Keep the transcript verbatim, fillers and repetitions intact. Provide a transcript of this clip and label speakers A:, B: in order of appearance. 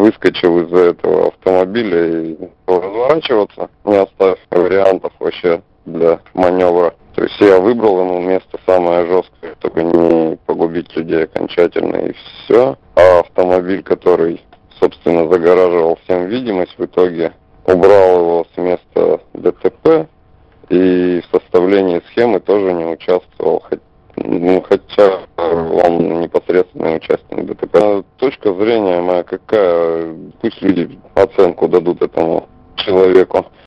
A: выскочил из-за этого автомобиля и разворачиваться, не оставив вариантов вообще для маневра. То есть я выбрал ему место самое жесткое, только не погубить людей окончательно, и все. А автомобиль, который, собственно, загораживал всем видимость, в итоге убрал его с места ДТП и в составлении схемы тоже не участвовал, ну, хотя он непосредственный участник ДТП. Точка зрения моя какая, пусть люди оценку дадут этому человеку.